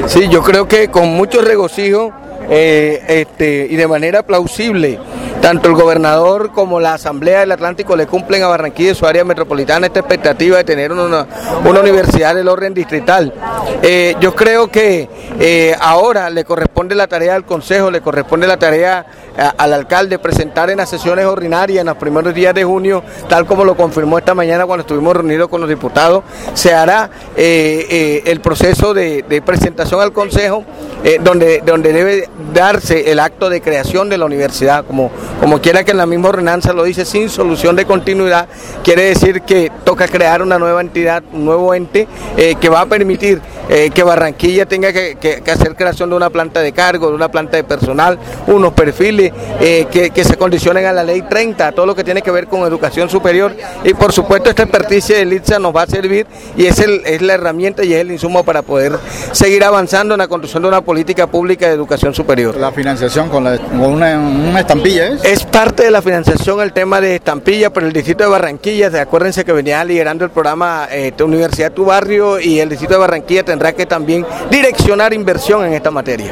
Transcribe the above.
Sí, yo creo que con mucho regocijo y de manera plausible, tanto el gobernador como la Asamblea del Atlántico le cumplen a Barranquilla y su área metropolitana esta expectativa de tener una universidad del orden distrital. Yo creo que ahora le corresponde la tarea al Consejo, le corresponde la tarea al alcalde presentar en las sesiones ordinarias en los primeros días de junio, tal como lo confirmó esta mañana cuando estuvimos reunidos con los diputados. Se hará el proceso de presentación al Consejo, donde debe darse el acto de creación de la universidad, como quiera que en la misma ordenanza lo dice, sin solución de continuidad. Quiere decir que toca crear una nueva entidad, un nuevo ente que va a permitir que Barranquilla tenga que hacer creación de una planta de cargo, de una planta de personal, unos perfiles que se condicionen a la ley 30, a todo lo que tiene que ver con educación superior, y por supuesto esta experticia del ITSA nos va a servir y es la herramienta y es el insumo para poder seguir avanzando en la construcción de una política pública de educación superior. La financiación con una estampilla es parte de la financiación el tema de estampilla, pero el distrito de Barranquilla, acuérdense que venía liderando el programa Universidad Tu Barrio, y el distrito de Barranquilla tendrá que también direccionar inversión en esta materia.